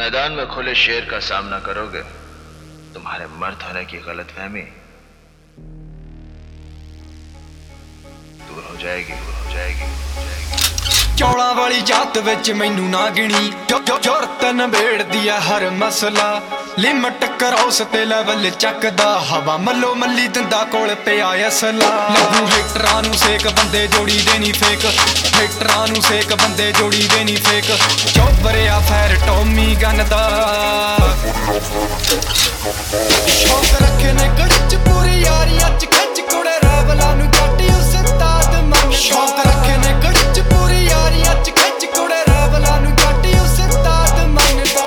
मैदान में खुले शेर का सामना करोगे, तुम्हारे मर्द होने की गलतफहमी दूर हो जाएगी, दूर हो जाएगी, दूर हो जाएगी। चौड़ा वाली जात विच मैनू ना गिणी, जुरत नबेड़दी है हर मसला। लिमट क्रॉस ते लेवल चकदा, हवा मलो मली दिंदा कोल पिया असला। लगू हेटरां नू सेक, बंदे जोड़ी देनी फेक। हेटरां नू सेक, बंदे जोड़ी देनी फेक। चौबरिया फैर टॉमी गन दा, शौक रखे ने गड़ी च पूरी यारियां च खिच कुड़े रैवलां नू जट्टी उस्ताद मन। शौक रखे ने गड़ी च पूरी यारियां च खिच कुड़े रैवलां नू जट्टी उस्ताद मनदा।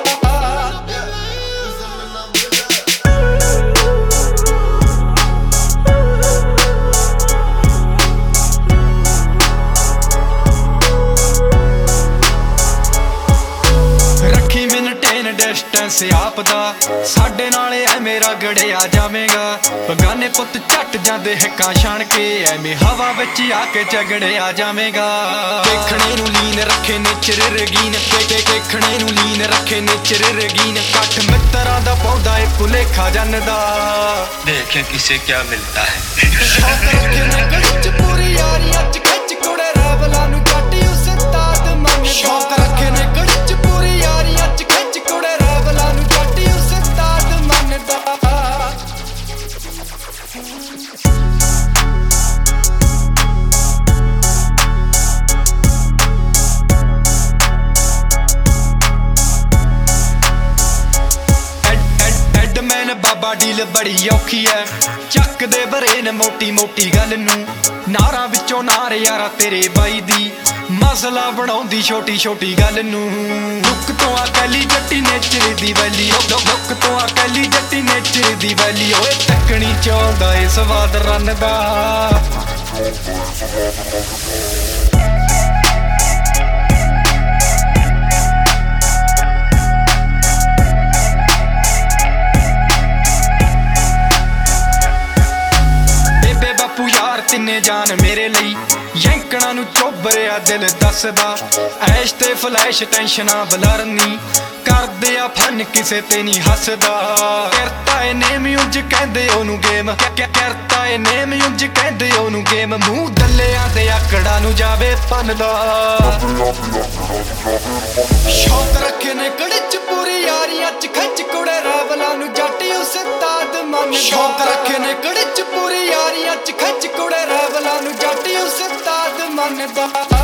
डिस्टेंस आपदा साडे नाले ऐ मेरा गड़िया जावेगा। बगाने पुत झट जांदे हिक्कां छाण के, ऐवें हवा विच आके झगड़िया जावेगा। देखणे नू लीन रखे नेचर रगीन, देखणे नू लीन रखे नेचर रगीन। कठ मित्तरां दा पौधा ए भुलेखा जनदा, देखें किसे क्या मिलता है। शौक रखे ने गड़ी च पूरी यारियां च खिच कुड़े रैवलां नू जट्टी उस्ताद मन। शौक रखे ने गड़ी च पूरी यारियां च खिच कुड़े रैवलां नू जट्टी उस्ताद मनदा। एडमैन बाबा डील बड़ी औखी है, ਚੱਕ ਦੇ ਬਰੇ ਨੇ ਮੋਟੀ ਮੋਟੀ ਗੱਲ ਨੂੰ। ਨਾਰਾਂ ਵਿੱਚੋਂ ਨਾਰ ਯਾਰਾ ਤੇਰੇ ਬਾਈ ਦੀ, ਮਸਲਾ ਬਣਾਉਂਦੀ ਛੋਟੀ ਛੋਟੀ ਗੱਲ ਨੂੰ। ਲੁੱਕ ਤੋਂ ਆ ਕੈਲੀ ਜੱਟੀ ਨੇਚਰ ਦੀ ਵੈਲੀ, ਲੁੱਕ ਤੋਂ ਆ ਕੈਲੀ ਜੱਟੀ ਨੇਚਰ ਦੀ ਵੈਲੀ। ਓਏ ਤੱਕਣੀ ਚਾਹੁੰਦਾ ਏ ਸਵਾਦ ਰਨ ਦਾ। ਤਿੰਨੇ ਜਾਨ ਮੇਰੇ ਲਈ, ਯੈਂਕਣਾ ਨੂੰ ਚੋਬਰਿਆ ਦਿਲ ਦੱਸਦਾ। ਐਸ਼ ਤੇ ਫਲੈਸ਼ ਟੈਨਸ਼ਨਾਂ ਬਲਰਨੀ, ਕਰਦੇ ਆ ਫਨ ਕਿਸੇ ਤੇ ਨਹੀਂ ਹੱਸਦਾ। ਕਰਤਾ ਏ ਨੇਮ ਉਂਝ ਕਹਿੰਦੇ ਉਹਨੂੰ ਗੇਮ, ਕਰਤਾ ਏ ਨੇਮ ਉਂਝ ਕਹਿੰਦੇ ਉਹਨੂੰ ਗੇਮ। ਮੂੰਹ ਦੱਲਿਆਂ ਦੇ ਆਕੜਾਂ ਨੂੰ ਜਾਵੇ ਪੰਨਦਾ। ਸ਼ੌਕ ਰੱਖੇ ਨੇ ਗੜੀ ਚ ਪੂਰੀ ਯਾਰੀਆਂ ਚ ਖਿੱਚ ਕੁੜੇ ਰੈਵਲਾਂ ਨੂੰ ਜੱਟੀ ਉਸਤਾਦ ਮੰਨਦਾ। ਸ਼ੌਕ ਰੱਖੇ ਨੇ ਗੜੀ ਚ ਪੂਰੀ ਯਾਰੀਆਂ ਚ ਖਿੱਚ ਕੁੜੇ ਰੈਵਲਾਂ ਨੂੰ ਜੱਟੀ ਉਸਤਾਦ ਮੰਨਦਾ।